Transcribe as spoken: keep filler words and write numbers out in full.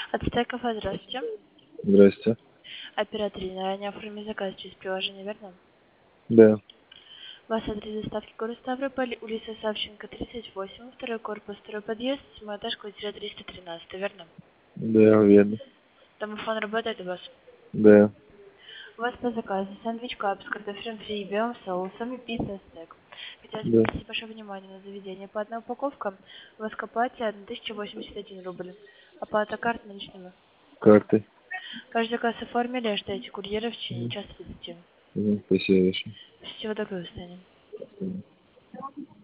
Ацтека, здравствуйте. Здрасте. Оператор ранее оформили заказ через приложение, верно? Да. Вас адрес доставки город Ставрополь, улица Савченко, тридцать восемь, второй корпус, второй подъезд, седьмой этаж, квартира триста тринадцать, верно? Да, верно. Домофон работает у вас? Да. У вас по заказу сэндвич кап с картофелем фри и белым соусом и пицца стек. Хотелось Да. попросить ваше внимание на заведение. По одной упаковке у вас к оплате тысяча восемьдесят один рубль. Оплата карт наличными. Карты. Каждый заказ оформили, ждайте курьера в течение Мгм. часа тридцати. Мгм. Спасибо большое. Всего доброго, до свидания. Мгм.